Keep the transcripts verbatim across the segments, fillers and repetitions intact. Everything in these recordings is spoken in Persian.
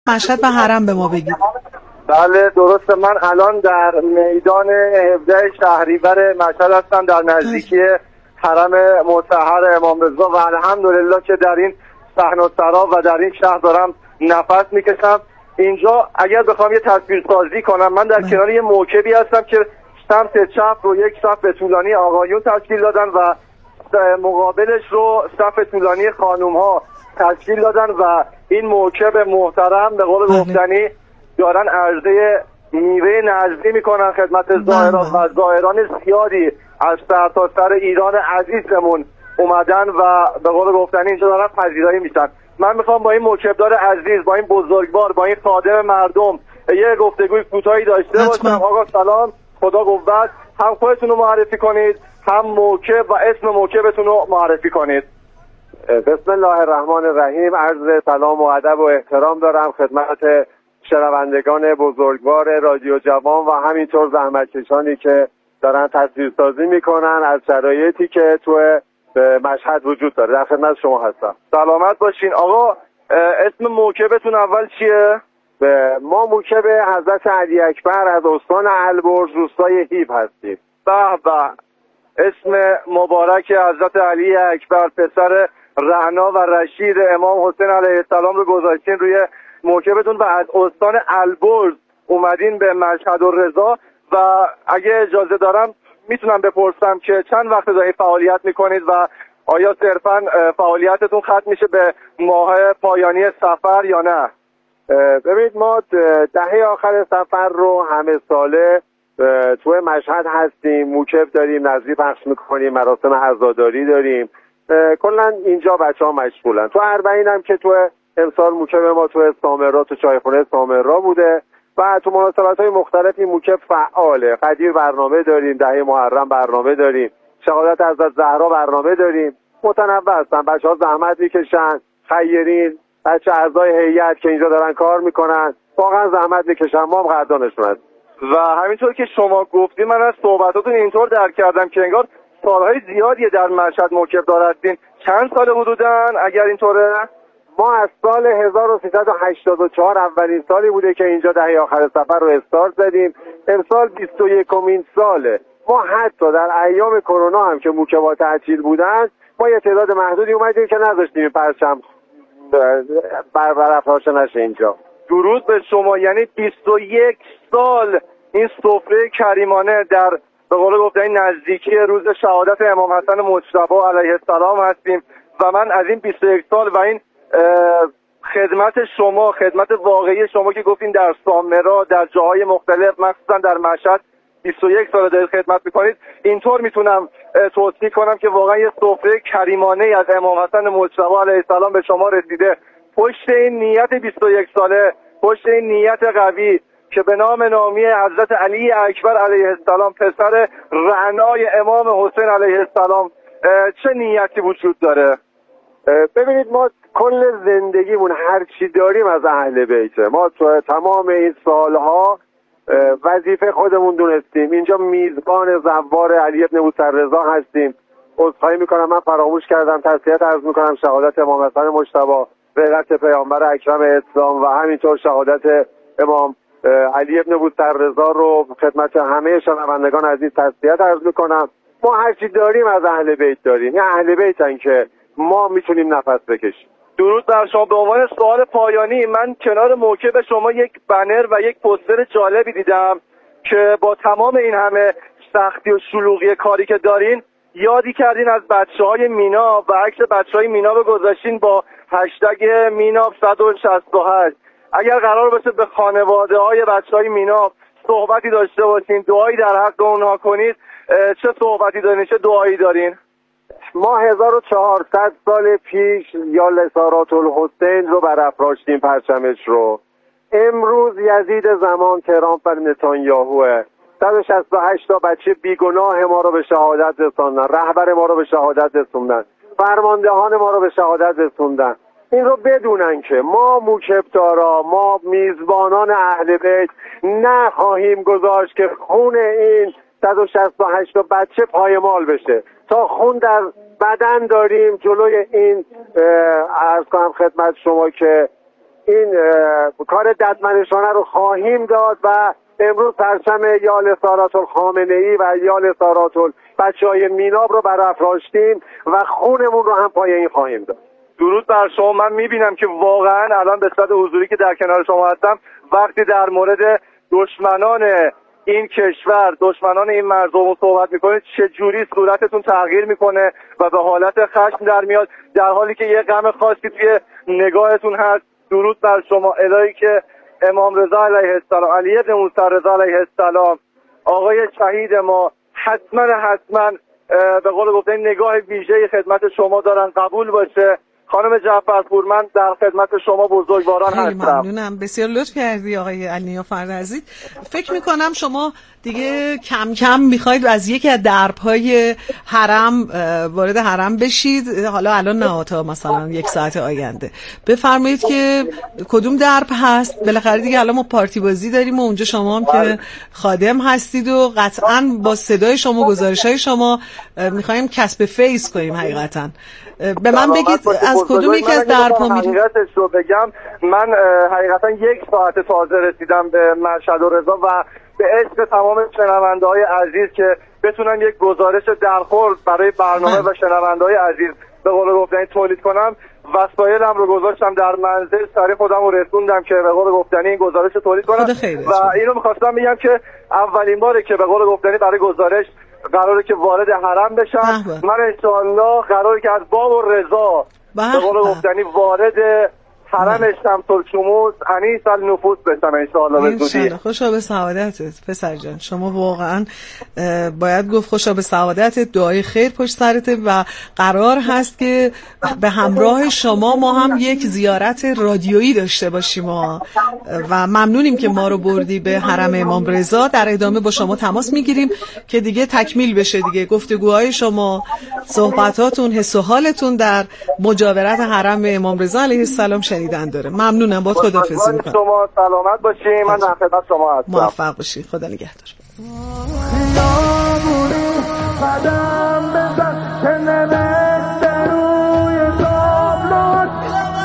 مشهد و حرم به ما بگید. بله درسته، من الان در میدان هفده شهریور مشهد هستم، در نزدیکی حرم مطهر امام رضا و الحمدلله که در این صحن و سرا و در این شهر دارم نفس میکشم. اینجا اگر بخوام یه تصویر سازی کنم، من در کنار یه موکبی هستم که سمت چپ رو یک صف طولانی آقایون تشکیل دادن و مقابلش رو صف طولانی خانوم ها تشکیل دادن و این موکب محترم به قول گفتنی دارن عرضه میوه نذری میکنن خدمت زائران و زائران زیادی از سر تا سر ایران عزیزمون اومدن و به قول گفتنی اینجا دارن پذیرایی میشن. من میخوام با این موکبدار عزیز، با این بزرگوار، با این خادم مردم یه گفتگوی کوتاهی داشته باشم. آقا سلام، خدا قوت. هم خودتون رو معرفی کنید، هم موکب و اسم موکبتون رو معرفی کنید. بسم الله الرحمن الرحیم. عرض سلام و ادب و احترام دارم خدمت شنوندگان بزرگوار رادیو جوان و همینطور زحمتکشانی که دارن تصویرسازی میکنن از شرایطی که تو مشهد وجود داره. در خدمت شما هستم. سلامت باشین. آقا اسم موکبتون اول چیه؟ ما موکب حضرت علی اکبر از استان البرز روستای هیب هستیم. به به، اسم مبارک حضرت علی اکبر پسر رعنا و رشید امام حسین علیه السلام رو گذاشتین روی موکبتون و از استان البرز اومدین به مشهد و رضا. و اگه اجازه دارم میتونم بپرسم که چند وقت دارید فعالیت میکنید و آیا صرفا فعالیتتون ختم میشه به ماه پایانی سفر یا نه؟ ببینید ما دهه آخر سفر رو همه ساله توی مشهد هستیم، موکب داریم، نذری پخش میکنیم، مراسم عزاداری داریم، کلا اینجا بچه ها مشغولن. تو اربعین هم که تو امسال موکب ما تو سامرا، تو چایخونه سامرا بوده و تو مناسبت های مختلفی موکب فعاله. قدیر برنامه داریم، دهه محرم برنامه داریم، شهادت حضرت زهرا برنامه داریم. متنوع هستن بچه ها، زحمت میکشن، خیرین بچه اعضای هیئت که اینجا دارن کار میکنن واقعا زحمت میکشن، ما هم قدردانشون هستیم. و همینطور که شما گفتی من از صحبتاتون اینطور درک کردم که انگار سالهای زیادی در مشهد موکب دار هستین. چند سال حدوداً اگر اینطوره؟ ما از سال هزار و سیصد و هشتاد و چهار اولین سالی بوده که اینجا دهه آخر سفر رو استارت زدیم. امسال بیست و یکمین ساله. ما حتی در ایام کرونا هم که موکبات تعطیل بودن ما یه تعداد محدودی اومدیم که نذاشتیم پرچم برافراشته نشه اینجا. درود به شما. یعنی بیست و یک سال این سفره کریمانه در به قول گفتنی نزدیکی روز شهادت امام حسن مجتبی علیه السلام هستیم و من از این بیست و یک سال و این خدمت شما، خدمت واقعی شما که گفتین در سامرا، در جاهای مختلف، مخصوصا در مشهد بیست و یک سال دارید خدمت میکنید، اینطور میتونم توصیف کنم که واقعا یه سفره کریمانه از امام حسن مجتبی علیه السلام به شما رسیده. پشت این نیت بیست و یک ساله، پشت این نیت قوی که به نام نامی حضرت علی اکبر علیه السلام پسر رعنای امام حسین علیه السلام، چه نیتی وجود داره؟ ببینید ما کل زندگیمون هر چی داریم از اهل بیته. ما تو تمام این سالها وظیفه خودمون دونستیم. اینجا میزبان زوار علی ابن موسیرضا هستیم. عذرخواهی میکنم من فراموش کردم تسلیت عرض میکنم شهادت امام حسن مجتبی غیرت پیامبر اکرم اسلام و همینطور شهادت امام علی ابن موسیرضا رو خدمت همه شنوندگان عزیز تسلیت عرض میکنم. ما هر چی داریم از اهل بیت داریم. این اهل بیتن که ما میتونیم نفس بکشیم. درود بر شما. به عنوان سوال پایانی، من کنار موکب شما یک بنر و یک پوستر جالبی دیدم که با تمام این همه سختی و شلوغی کاری که دارین یادی کردین از بچه‌های مینا و عکس بچه‌های مینا رو گذاشتین با هشتگ میناب صد و شصت و هشت. اگر قرار باشه به خانواده‌های بچه‌های مینا صحبتی داشته باشین، دعایی در حق اونها کنید، چه صحبتی دارین، چه دعایی دارین؟ ما هزار و چهارصد سال پیش یا لسارات الحسین رو برافراشتیم پرچمش رو. امروز یزید زمان ترامپ و نتانیاهوه. صد و شصت و هشت تا بچه بیگناه ما رو به شهادت رسوندن، رهبر ما رو به شهادت رسوندن، فرماندهان ما رو به شهادت رسوندن. این رو بدونن که ما موکبدارا، ما میزبانان اهل بیت نخواهیم گذاشت که خون این صد و شصت و هشت تا بچه پایمال بشه. تا خون در بدن داریم جلوی این عرض کنم خدمت شما که این کار ددمنشانه رو خواهیم داد و امروز پرچم یال سارات الخامنه‌ای و یال سارات بچه‌های میناب رو برافراشتیم و خونمون رو هم پای این خواهیم داد. درود بر شما. من میبینم که واقعا الان به صورت حضوری که در کنار شما هستم وقتی در مورد دشمنان این کشور، دشمنان این مردم صحبت میکنید چه جوری صورتتون تغییر میکنه و به حالت خشم در میاد، در حالی که یه غم خاصی توی نگاهتون هست. درود بر شما. الهی که امام رضا علیه السلام، علی بن موسی رضا علیه السلام، آقای شهید ما حتما حتما به قول گفتن نگاه ویژه‌ای خدمت شما دارن، قبول باشه. خانم جعفرپور، من در خدمت شما بزرگواران هستم. خیلی ممنونم، بسیار لطف کردی آقای علیا فرزید. فکر میکنم شما دیگه کم کم میخواید از یکی از درب‌های حرم وارد حرم بشید. حالا الان نه تا مثلا یک ساعت آینده بفرمایید که کدوم درب هست. بالاخره دیگه الان ما پارتی بازی داریم و اونجا شما هم که خادم هستید و قطعاً با صدای شما، گزارش‌های شما میخوایم کسب فیض کنیم. حقیقتاً به من بگید از کدوم یک از درب‌ها میرید؟ حقیقتش رو بگم، من حقیقتا یک ساعت تازه رسیدم به مشهد و رضا و به عشق تمام شنونده‌های عزیز که بتونم یک گزارش درخور برای برنامه و شنونده‌های عزیز به قول گفتنی تولید کنم. وسایلم رو گذاشتم در منزل، سری خودم رو رسوندم که به قول گفتنی این گزارش تولید کنم و اینو می‌خواستم بگم که اولین باره که به قول گفتنی برای گزارش قراره که وارد حرم بشم. من انشاءالله قراره که از باب و رضا به قول گفتنی وارد حرم شمس الشموس انیس النفوس بشم انشاءالله به زودی. خوشا به سعادتت پسر جان. شما واقعا باید گفت خوشا به سعادتت، دعای خیر پشت سرته و قرار هست که به همراه شما ما هم یک زیارت رادیویی داشته باشیم و ممنونیم که ما رو بردی به حرم امام رضا. در ادامه با شما تماس میگیریم که دیگه تکمیل بشه دیگه گفتگوهای شما، صحبتاتون، حس و حالتون در مجاورت حرم امام رضا علیه السلام شنیدن داره. ممنونم. با خداحافظی میکنم. شما سلامت باشین. من در خدمت شما هستم. موفق باشین. خدا نگهدار. قدم بزن که نوشته روی تابلوت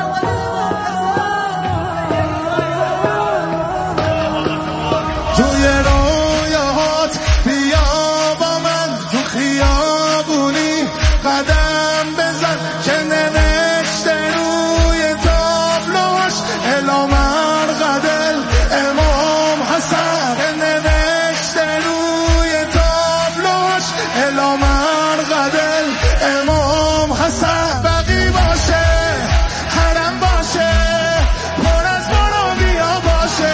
توی رویاهات بیا با من تو خیابونی قدم بزن که نوشته روی تابلوش الا مرقدل امام حسن نوشته روی تابلوش الا مرقدل امام حسن بقی باشه حرم باشه پر از مرادیا باشه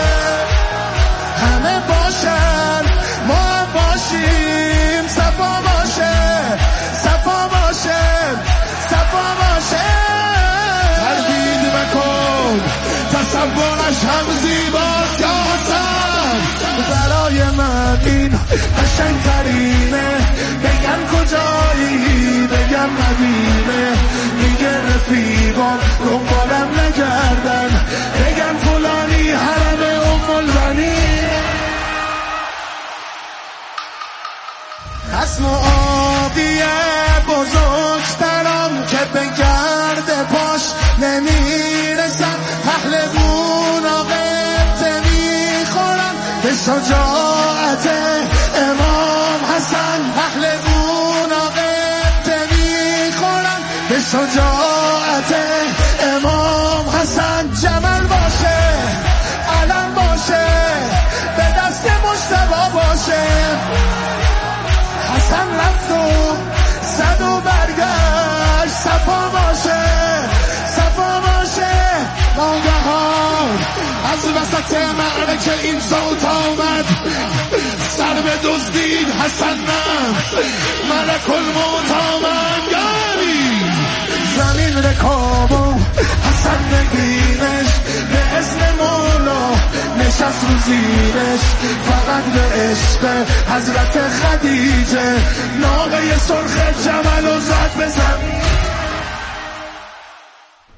همه باشن ما هم باشیم صفا باشه صفا باشه صفا باشه تردید مکن تصورش هم زیباست یا حسن برای من این قشنگ ترینه بگم کجایی بگم مدینه میگه رفیقان دنبالم نگردن بگم فلانی حرم ام البنین خسم و آبیه بزرگترم که به گرد پاش نمیرسن پهلوون و قبطه میخورن به شجاعت امام حسن پهلوون و قبطه میخورن به شجاعت امام حسن جمل باشه علم باشه به دست مجتبی باشه حسن رفت و صد و برگشت صفا باشه صفا باشه ناگهان از وسط معرکه این صوت آمد سر به دزدید حسن نه ملک الموت آمد گاری زمین رکابو حسن نگینش به اسم مولا نشست رو زیرش فقط به عشق حضرت خدیجه ناقه سرخ جمل و زد بزن.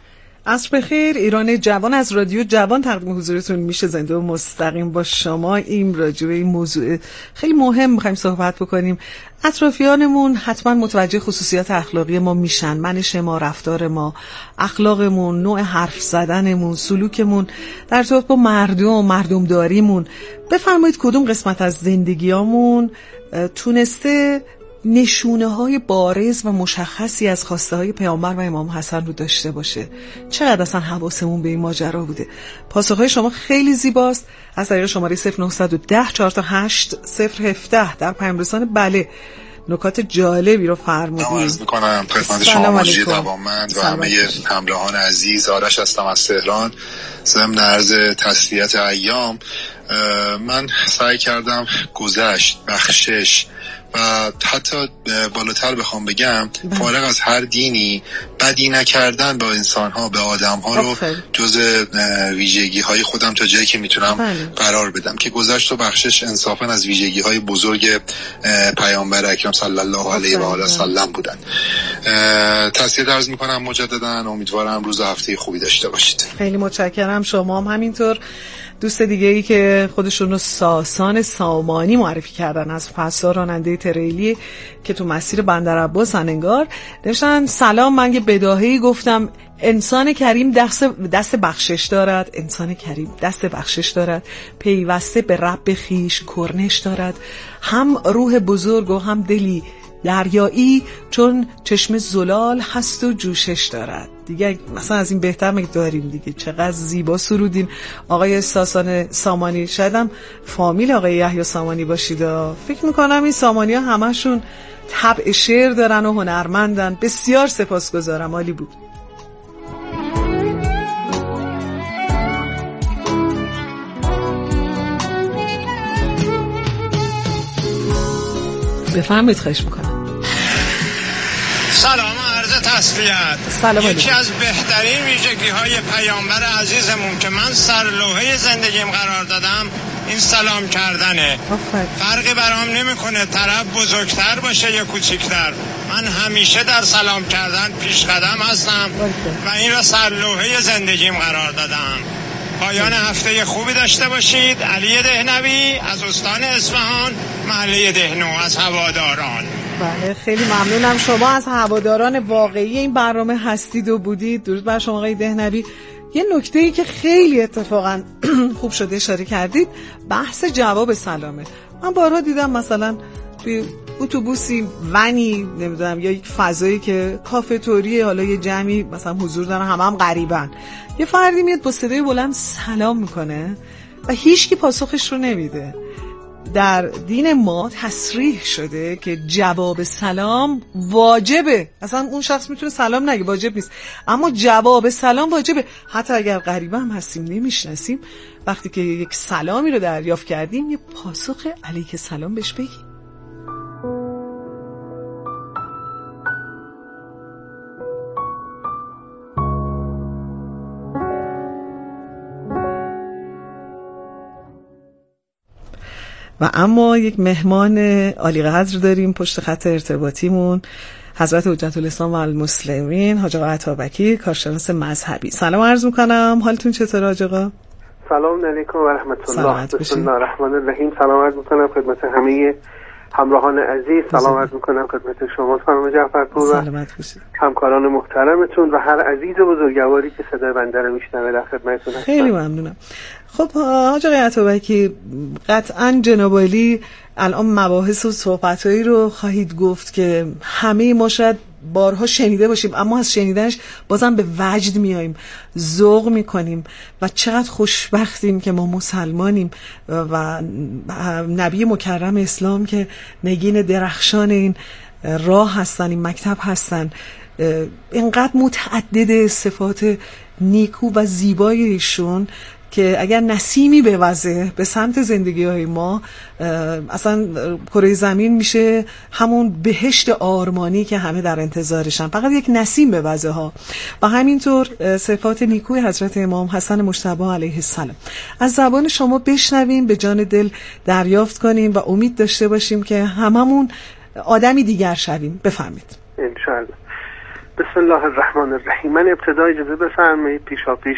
عصر بخیر. ایران جوان از رادیو جوان تقدیم حضورتون میشه، زنده و مستقیم با شما. این راجع به این موضوع خیلی مهم میخوایم صحبت بکنیم. اطرافیانمون حتما متوجه خصوصیات اخلاقی ما میشن، منش ما، رفتار ما، اخلاقمون، نوع حرف زدنمون، سلوکمون در ارتباط با مردم، مردمداریمون. بفرمایید کدوم قسمت از زندگیامون تونسته نشونه های بارز و مشخصی از خواسته های پیامبر و امام حسن رو داشته باشه؟ چقدر اصلا حواسمون به این ماجرا بوده؟ پاسخهای شما خیلی زیباست. از طریق شماره صفر نه یک صفر چهار تا هشت صفر یک هفت در پیام رسان بله نکات جالبی رو فرمودید. عرض می‌کنم خدمت شما مجید دوامند و همه همراهان عزیز. آرش هستم از تهران. ضمن عرض تسلیت ایام، من سعی کردم گذشت، بخشش و حتی بالاتر بخوام بگم فارغ از هر دینی بدی نکردن با انسان‌ها، به آدم‌ها رو جز ویژگی‌های خودم تا جایی که میتونم قرار بدم که گذشت و بخشش انصافاً از ویژگی‌های بزرگ پیامبر اکرم صلی الله علیه و آله و سلم بودن. تسلیت عرض می‌کنم مجدداً. امیدوارم روز و هفته خوبی داشته باشید. خیلی متشکرم. شما هم همینطور. دوست دیگه ای که خودشون رو ساسان سامانی معرفی کردن از فسا، راننده تریلی که تو مسیر بندرعباس انگار، نوشتن سلام، من یه بداهه‌ای گفتم انسان کریم دست دست بخشش دارد، انسان کریم دست بخشش دارد، پیوسته به رب خیش کرنش دارد، هم روح بزرگ و هم دلی دریایی چون چشم زلال هست و جوشش دارد. دیگه مثلا از این بهتر مگه داریم دیگه؟ چقدر زیبا سرودین آقای ساسان سامانی. شاید هم فامیل آقای یحیی سامانی باشید. فکر میکنم این سامانی ها همشون طبع شعر دارن و هنرمندن. بسیار سپاسگزارم، عالی بود. بفرمایید، خواهش میکنم. سلام عرض تسلیت. سلام. یکی از بهترین ویژگی های پیامبر عزیزمون که من سرلوحه زندگیم قرار دادم این سلام کردنه. آفر. فرقی برام نمیکنه طرف بزرگتر باشه یا کوچیکتر، من همیشه در سلام کردن پیش قدم هستم و این را سرلوحه زندگیم قرار دادم. پایان هفته خوبی داشته باشید. علی دهنوی از استان اصفهان، محله دهنو، از هواداران. بله، خیلی ممنونم. شما از هواداران واقعی این برنامه هستید و بودید. درود بر شما آقای دهنوی. یه نکته‌ای که خیلی اتفاقا خوب شده اشاره کردید، بحث جواب سلامه. من بارها دیدم مثلا توی اتوبوسی، ونی، نمیدونم، یا یک فضایی که کافتوری، حالا یه جمعی مثلا حضور دارن، همه هم غریبن، یه فردی میاد با صدای بلند سلام میکنه و هیچکی پاسخش رو نمیده. در دین ما تصریح شده که جواب سلام واجبه. اصلا اون شخص میتونه سلام نگه، واجب نیست، اما جواب سلام واجبه. حتی اگر غریبه هم هستیم، نمیشناسیم، وقتی که یک سلامی رو دریافت کردیم یه پاسخ علیک سلام بهش بگیم. و اما یک مهمان عالی قدر داریم پشت خط ارتباطیمون، حضرت حجت الاسلام و المسلمین حاج آقا عطابکی، کارشناس مذهبی. سلام عرض میکنم، حالتون چطوره حاج آقا؟ سلام علیکم و رحمت الله. بسم الله الرحمن الرحیم. سلام عرض میکنم خدمت همه همراهان عزیز. سلام عرض میکنم خدمت شما خانم جعفرپور و همکاران محترمتون و هر عزیز بزرگواری که صدای بنده رو میشنوه در خدمتتون هستم. خیلی ممنونم. خب حاج آقای عطابکی، قطعاً جناب عالی الان مباحث و صحبتایی رو خواهید گفت که همه ما شاید بارها شنیده باشیم، اما از شنیدنش بازم به وجد میاییم، ذوق میکنیم و چقدر خوشبختیم که ما مسلمانیم و نبی مکرم اسلام که نگین درخشان این راه هستن، این مکتب هستن. اینقدر متعدد صفات نیکو و زیبای ایشون که اگر نسیمی بوزه به سمت زندگی های ما، اصلا کره زمین میشه همون بهشت آرمانی که همه در انتظارشن، فقط یک نسیم بوزه ها. و همینطور صفات نیکوی حضرت امام حسن مجتبی علیه السلام از زبان شما بشنویم، به جان دل دریافت کنیم و امید داشته باشیم که هممون آدمی دیگر شویم. بفرمید. انشاءالله. بسم الله الرحمن الرحیم. من ابتدا اجازه بفرمایید پیشا پیش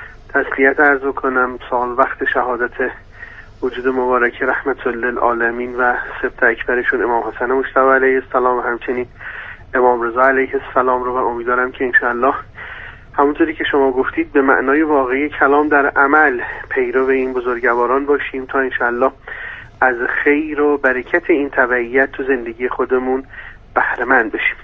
تسلیت عرض کنم سال وقت شهادت وجود مبارک رحمت للعالمین و سبط اکبرشون امام حسن مجتبی علیه السلام و همچنین امام رضا علیه السلام رو و امیدوارم که انشاءالله همونطوری که شما گفتید به معنای واقعی کلام در عمل پیرو این بزرگواران باشیم تا انشاءالله از خیر و برکت این تبعیت تو زندگی خودمون بهره مند بشیم.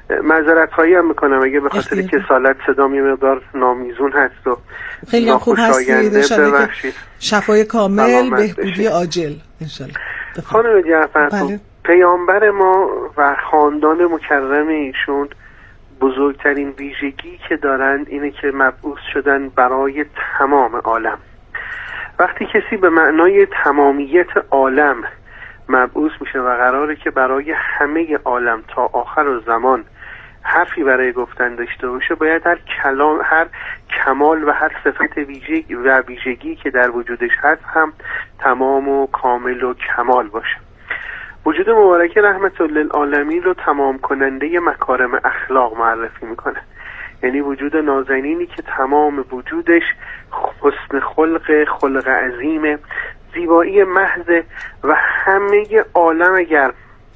معذرت خواهی هم میکنم اگه به خاطر کسالت صدام یه مقدار نامیزون هست و خیلی خوب هستید، انشالله که شفای کامل بهبودی عاجل انشالله. خانم جعفرپور، پیامبر ما و خاندان مکرم ایشون بزرگترین ویژگی که دارند اینه که مبعوث شدن برای تمام عالم. وقتی کسی به معنای تمامیت عالم مبعوث میشه و قراره که برای همه عالم تا آخر زمان حرفی برای گفتن داشته باشه، باید هر کلام، هر کمال و هر صفت ویژگی و ویژگی که در وجودش هست هم تمام و کامل و کمال باشه. وجود مبارک رحمت للعالمین رو تمام کننده مکارم اخلاق معرفی میکنه، یعنی وجود نازنینی که تمام وجودش حسن خلق، خلق عظیم، زیبایی محض و همه عالم اگر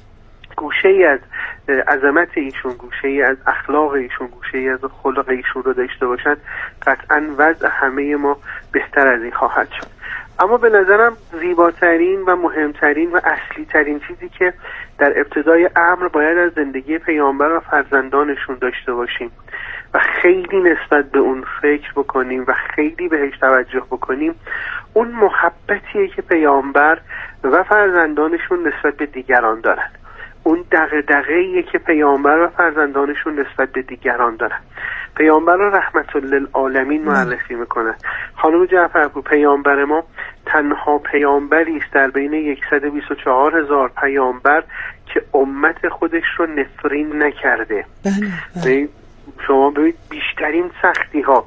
گوشه ای از عظمت ایشون، گوشه ای از اخلاق ایشون، گوشه ای از خلق ایشون رو داشته باشن، قطعا وضع همه ما بهتر از این خواهد شد. اما به نظرم زیباترین و مهمترین و اصلی ترین چیزی که در ابتدای امر باید از زندگی پیامبر و فرزندانشون داشته باشیم و خیلی نسبت به اون فکر بکنیم و خیلی بهش توجه بکنیم، اون محبتیه که پیامبر و فرزندانشون نسبت به دیگران دارن، اون دغدغه‌ایه که پیامبر و فرزندانشون نسبت به دیگران دارن. پیامبر رو رحمت للعالمین معرفی میکنن. خانم جعفرپور، پیامبر ما تنها پیامبری است در بین صد و بیست و چهار هزار پیامبر که امت خودش رو نفرین نکرده. بله. شما ببینید بیشترین سختی ها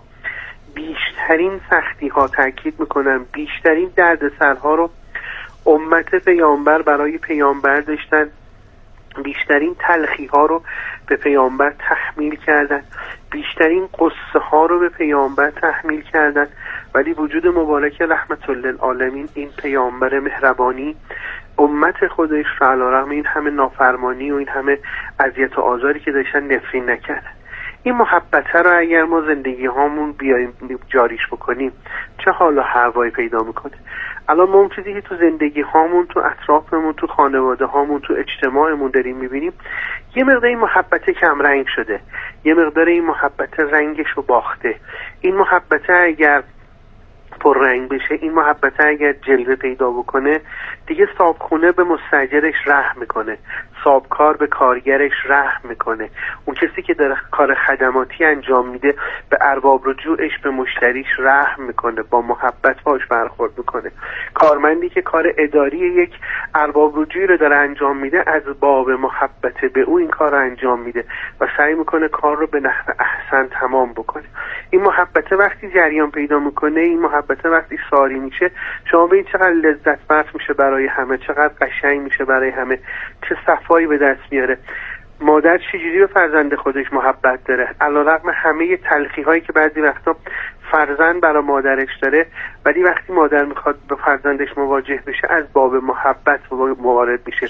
بیشترین سختی ها تاکید میکنم بیشترین دردسرها رو امت پیامبر برای پیامبر داشتن، بیشترین تلخی ها رو به پیامبر تحمیل کردن، بیشترین قصه ها رو به پیامبر تحمیل کردن، ولی وجود مبارک رحمت للعالمین این پیامبر مهربانی امت خودش را علیرغم این همه نافرمانی و این همه اذیت و آزاری که داشتن نفرین نکردن. این محبت رو اگر ما زندگی هامون بیایم جاریش بکنیم چه حال و هوایی پیدا میکنه. الان ما اون چیزی که تو زندگی هامون، تو اطرافمون، تو خانواده هامون، تو اجتماعمون داریم میبینیم، یه مقدار این محبت کم رنگ شده، یه مقدار این محبت رنگش رو باخته. این محبت اگر پر رنگ بشه، این محبت اگر جلوه پیدا بکنه، دیگه صابخونه به مستاجرش رحم میکنه، صابکار به کارگرش رحم میکنه، اون کسی که داره کار خدماتی انجام میده به ارباب رجوعش، به مشتریش رحم میکنه، با محبت باش برخورد میکنه. کارمندی که کار اداری یک ارباب رجوعی رو داره انجام میده، از باب محبت به او این کار رو انجام میده و سعی میکنه کار رو به نحو احسن تمام بکنه. این محبت وقتی جریان پیدا میکنه، این محبت وقتی ساری میشه، شما ببینید چقدر لذت بخش میشه برای همه، چقدر قشنگ میشه برای همه، چه صفایی به دست میاره. مادر چجوری به فرزند خودش محبت داره، علیرغم همه تلخی هایی که بعضی وقتا فرزند برای مادرش داره، ولی وقتی مادر میخواد به فرزندش مواجه بشه از باب محبت موارد میشه.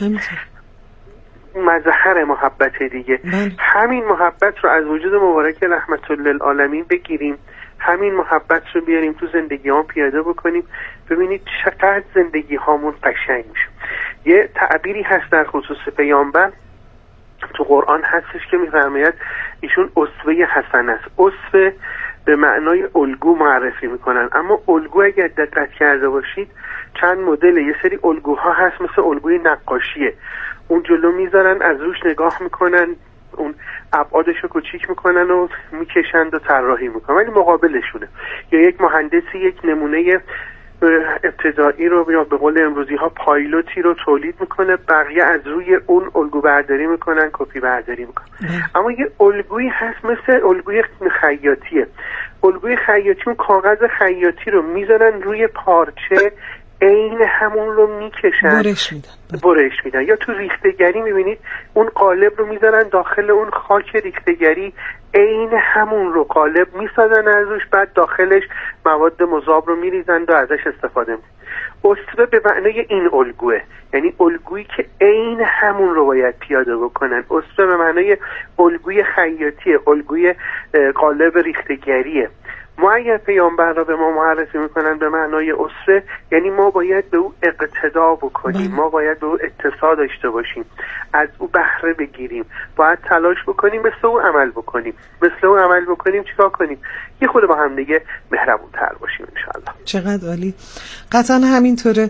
مظهر محبت دیگه. من. همین محبت رو از وجود مبارک رحمت للعالمین بگیریم، همین محبت رو بیاریم تو زندگی هم پیاده بکنیم، ببینید چقدر زندگی هامون قشنگ میشه. یه تعبیری هست در خصوص پیامبر تو قرآن هستش که میفرماید ایشون اسوه حسن است. اسوه به معنای الگو معرفی میکنن، اما الگو اگر دقت کرده باشید چند مدل، یه سری الگوها هست مثل الگوی نقاشیه، اون جلو میذارن، از روش نگاه میکنن، اون ابعادش رو کوچیک میکنن و میکشند و طراحی میکنن، ولی مقابلشونه. یا یک مهندسی یک نمونه ابتدایی رو یا به قول امروزی ها پایلوتی رو تولید میکنه، بقیه از روی اون الگو برداری میکنن، کپی برداری میکنن. اما یه الگویی هست مثل الگوی خیاطیه. الگوی خیاطی اون کاغذ خیاطی رو میذارن روی پارچه، عین همون رو میکشن برش میدن برش میدن یا تو ریختگری میبینید اون قالب رو میذارن داخل اون خاک ریختگری، عین همون رو قالب میسازن ازش، بعد داخلش مواد مذاب رو میریزن و ازش استفاده میکنن. اسوه به معنای این الگوه، یعنی الگویی که عین همون رو باید پیاده بکنن. اسوه به معنای الگوی خیاطیه، الگوی قالب ریختگریه. ما اگر پیامبر را به ما معرفی میکنن به معنای اسوه، یعنی ما باید به او اقتدا بکنیم، ما باید به او اتساع داشته باشیم، از او بهره بگیریم، باید تلاش بکنیم مثل او عمل بکنیم. مثل او عمل بکنیم چیکار کنیم؟ یه خود با هم دیگه مهربون تر باشیم انشاءالله. چقدر عالی. قطعا همینطوره.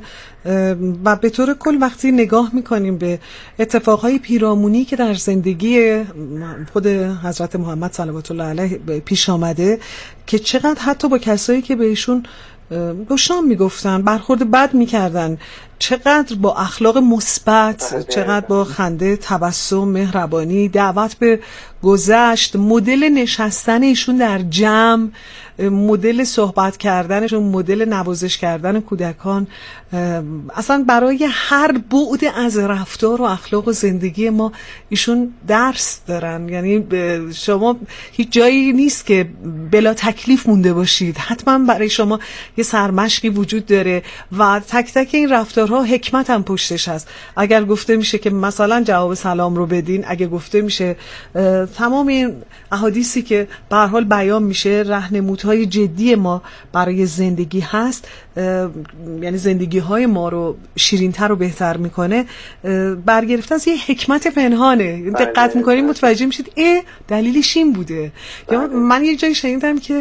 و به طور کل وقتی نگاه میکنیم به اتفاقهای پیرامونی که در زندگی خود حضرت محمد صلوات الله علیه پیش آمده که چقدر حتی با کسایی که بهشون دشنام میگفتن، برخورد بد میکردن، چقدر با اخلاق مثبت، چقدر با خنده، تبسم، مهربانی، دعوت به گذشت، مدل نشستن ایشون در جمع، مدل صحبت کردنشون، مدل نوازش کردن کودکان، اصلا برای هر بعد از رفتار و اخلاق و زندگی ما ایشون درس دارن. یعنی شما هیچ جایی نیست که بلا تکلیف مونده باشید، حتما برای شما یه سرمشقی وجود داره و تک تک این رفتارها حکمت هم پشتش هست. اگر گفته میشه که مثلا جواب سلام رو بدین، اگه گفته میشه تمام این احادیثی که به هر حال بیان میشه راهنمودهای جدی ما برای زندگی هست، یعنی زندگی های ما رو شیرین‌تر و بهتر میکنه، برگرفته از یه حکمت پنهانه. دقت میکنیم متوجه میشید اه دلیلش این بوده. یا من یه جایی شنیدم که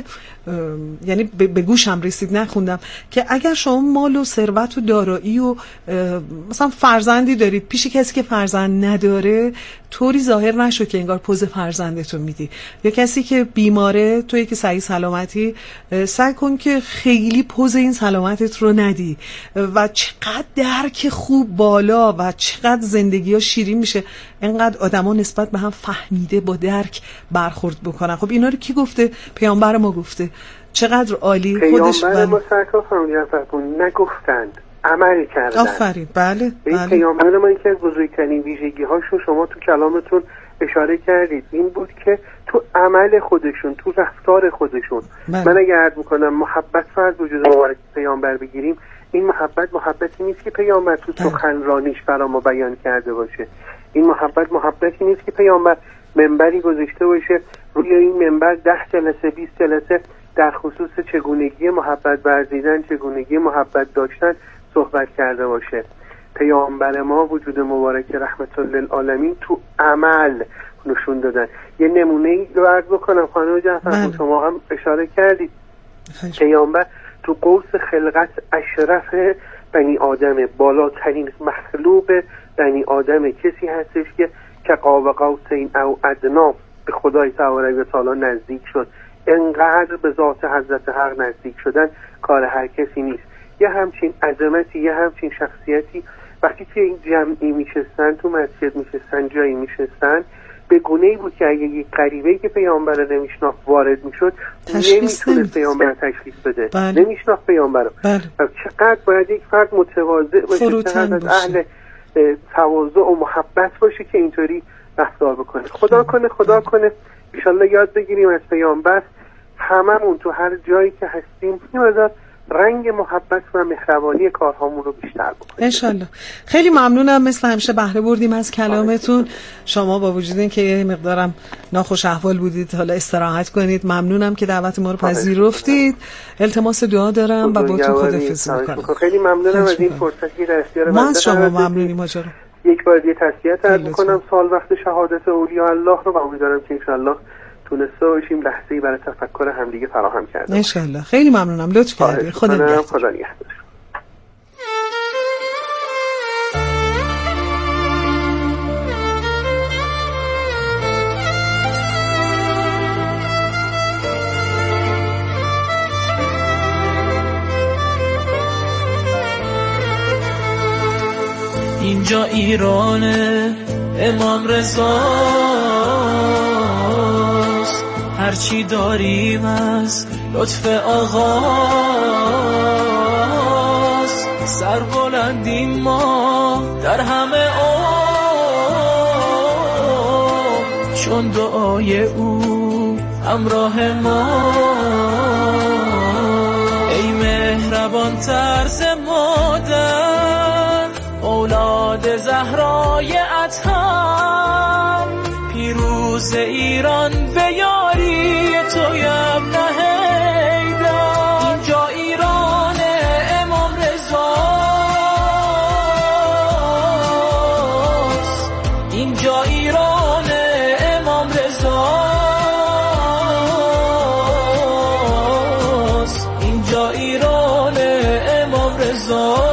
یعنی به گوشم رسید، نخوندم، که اگر شما مال و ثروت و دارایی و مثلا فرزندی دارید، پیش کسی که فرزند نداره طوری ظاهر نشو که انگار پوز فرزندتو میدی. یا کسی که بیماره، تویی که صحیح سلامتی، سعی کن که خیلی پوز این سلامتت رو ندی. و چقدر درک خوب بالا و چقدر زندگی ها شیرین میشه اینقدر آدما نسبت به هم فهمیده با درک برخورد بکنن. خب اینا رو کی گفته؟ پیامبر ما گفته. چقدر عالی. خودش پیامبر ما سرکار فرمودن نگفتند، عمل کردن. آفرین. بله بله. پیامبر ما یکی از بزرگترین ویژگی هاشون شما تو کلامتون اشاره کردید، این بود که تو عمل خودشون، تو رفتار خودشون. بله. من اگر عرض میکنم محبت فرض وجود مبارک پیامبر بگیریم، این محبت محبتی نیست که پیامبر تو سخنرانیش برای ما بیان کرده باشه. این محبت محبتی نیست که پیامبر منبری گذاشته باشه، روی این منبر ده جلسه بیست جلسه در خصوص چگونگی محبت ورزیدن، چگونگی محبت داشتن صحبت کرده باشه. پیامبر ما وجود مبارک رحمت للعالمین تو عمل نشون دادن. یه نمونه رو عرض بکنم خانم جعفر، شما هم اشاره کردید، پیامبر تو قوس خلقت اشرف بنی آدمه، بالاترین مخلوق بنی آدمه، کسی هستش که که قاب قوسین او ادنا به خدای تعالی و تعالی نزدیک شد. انقدر به ذات حضرت حق نزدیک شدن کار هر کسی نیست. یه همچین عظمتی، یه همچین شخصیتی وقتی که این جمعی میشستن، تو مسجد میشستن، جایی میشستن، به گونه‌ای بود که اگه یک غریبه‌ای که پیامبر رو نمیشناخت وارد میشد نمیتونه پیامبر تشخیص بده. بله. نمیشناخت پیامبر رو. بله. چقدر باید یک فرد متواضع باشه، چقدر اهل تواضع و محبت باشه که اینطوری رفتار بکنه. خدا کنه خدا کنه انشالله یاد بگیریم از پیامبر، هممون تو هر جایی که هستیم این رنگ محبت و مهربانی کارهامون رو بیشتر بکنیم انشالله. خیلی ممنونم، مثل همیشه بهره بردیم از کلامتون. شما با وجود این که یه مقدارم ناخوش احوال بودید حالا استراحت کنید. ممنونم که دعوت ما رو پذیرفتید. التماس دعا دارم و با تو خداحافظی می‌کنم. خیلی ممنونم از این فرصتی که در اختیار ما از شما ممنونیم حاجا. یک بار دیگه تسلیت عرض می‌کنم سال وقت شهادت اولیاء الله رو، و امیدوارم که انشالله تونسته باشیم لحظه‌ای برای تفکر همدیگه فراهم کرده ان شاء الله. خیلی ممنونم، لطف کردید. خدا نگهدار. خدا نگهدار. اینجا ایرانه امام رضا، هرچی داریم از لطف آغاز، بندیم ما در همه عمر، چون دعای او همراه ما. ای مهربان طرز مادر، اولاد زهرای اطهر، پیروز ایران به یاری تو ابن حیدر. اینجا ایران امام رضاست، اینجا ایران امام رضاست، اینجا ایران امام رضاست.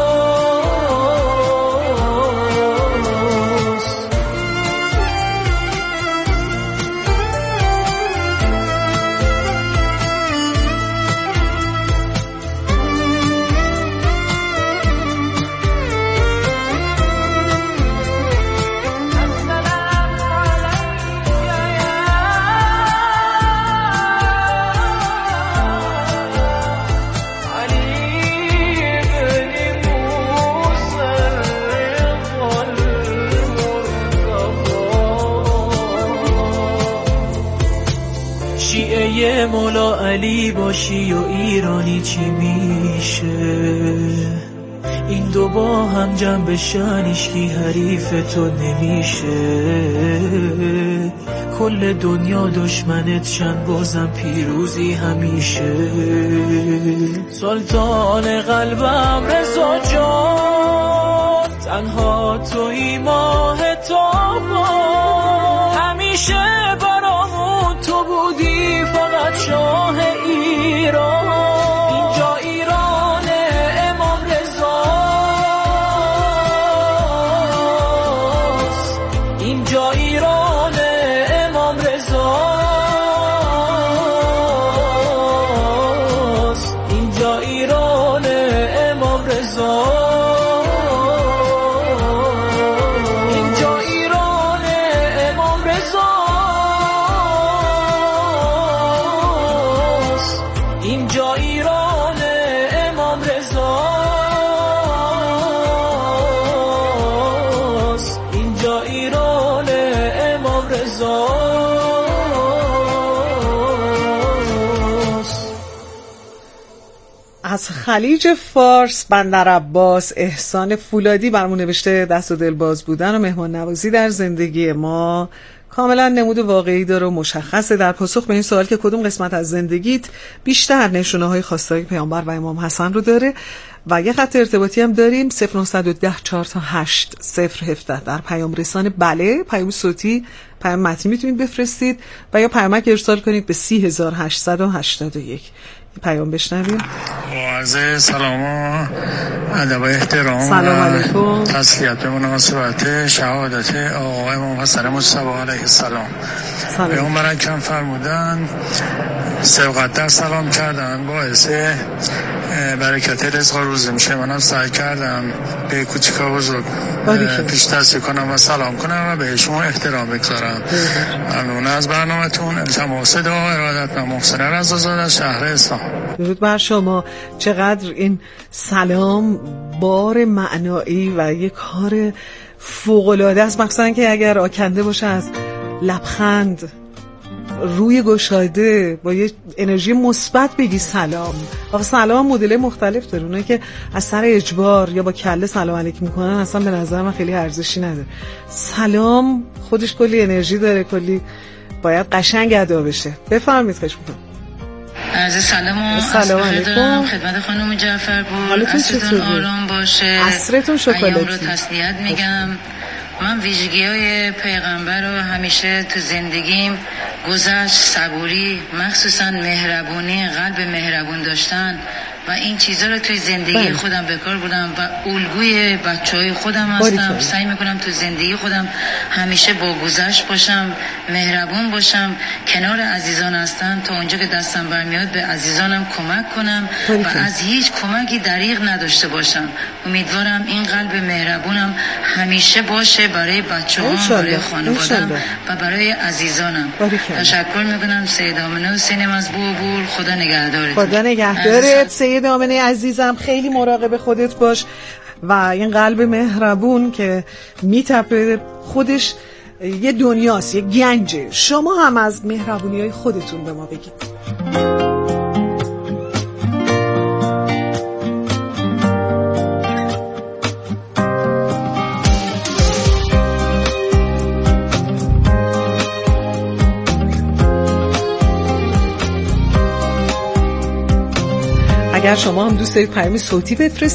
شیعه مولا علی باشی و ایرانی چی میشه؟ این دو با هم جمع بشن هیچکی حریف تو نمیشه. کل دنیا دشمنت شن بازم پیروزی همیشه. سلطان قلبم رضا جان، تنها توی ماه تابان، همیشه برامون تو بودی فقط شاه ایران. اینجا ایران امام رضاست، اینجا ایران امام رضاست، اینجا ایران امام رضاست. اینجا ایران امام رضاست، اینجا ایران امام رضاست. از خلیج فارس بندر عباس احسان فولادی برامون نوشته دست و دل باز بودن و مهمان نوازی در زندگی ما کاملا نمود واقعی داره و مشخصه. در پاسخ به این سوال که کدوم قسمت از زندگیت بیشتر نشونه های خواستای پیامبر و امام حسن رو داره، و یه خط ارتباطی هم داریم صفر نه یک صفر چهار تا هشت صفر هفده. در پیام رسان بله، پیام صوتی، پیام متنی میتونید بفرستید و یا پیامک ارسال کنید به سی هزار و هشتصد و هشتاد و یک. پیام بشنویم. عرض سلام و ادب و احترام. سلام علیکم. تسلیت به مناسبت شهادت آقا امام حسن مجتبی علیه السلام. پیامبر اکرم فرمودن سبقت در سلام کردن باعث برکت رزق روزه میشه. منم سعی کردم به کوچیکا بزرگ پیش دستی کنم و سلام کنم و به شما احترام بگذارم. ممنون از برنامه‌تون. التماس دعا ارادت من محسن رضازاده از شهر اصفهان. درود بر شما. چقدر این سلام بار معنایی و یک کار فوق‌العاده است، مخصوصا که اگر آکنده باشه از لبخند، روی گشاده، با یه انرژی مثبت بگی سلام. آخه سلام مدل مختلف داره. اونایی که از سر اجبار یا با کله سلام علیک میکنن اصلا به نظر من خیلی ارزشی نداره. سلام خودش کلی انرژی داره، کلی باید قشنگ ادا بشه. بفرمایید. خواهش میکنم. عرض سلام و سلام علیکم خدمت خانم جعفرپور. عصرتون آرام باشه. عصرتون شکلاتی. ایام رو تسلیت میگم. من ویژگی های پیغمبر رو همیشه تو زندگیم گذشت، صبوری، مخصوصا مهربونی، قلب مهربون داشتن و این چیزا رو توی زندگی بله. خودم به کار بردم و الگوی بچهای خودم هستم. سعی میکنم تو زندگی خودم همیشه با گذشت باشم، مهربون باشم، کنار عزیزان هستم تا اونجا که دستم برمیاد به عزیزانم کمک کنم باری و که. از هیچ کمکی دریغ نداشته باشم. امیدوارم این قلب مهربونم همیشه باشه برای بچه‌هام، برای خانواده‌ام و برای عزیزانم. تشکر میکنم. سید آمنه حسینم از بوبور. خدا نگهدارت. خدا نگهدارت سید آمنه عزیزم. خیلی مراقب خودت باش. و این قلب مهربون که میتپه خودش یه دنیاست، یه گنجه. شما هم از مهربونی های خودتون به ما بگید. اگر شما هم دوست دارید پیام صوتی بفرستید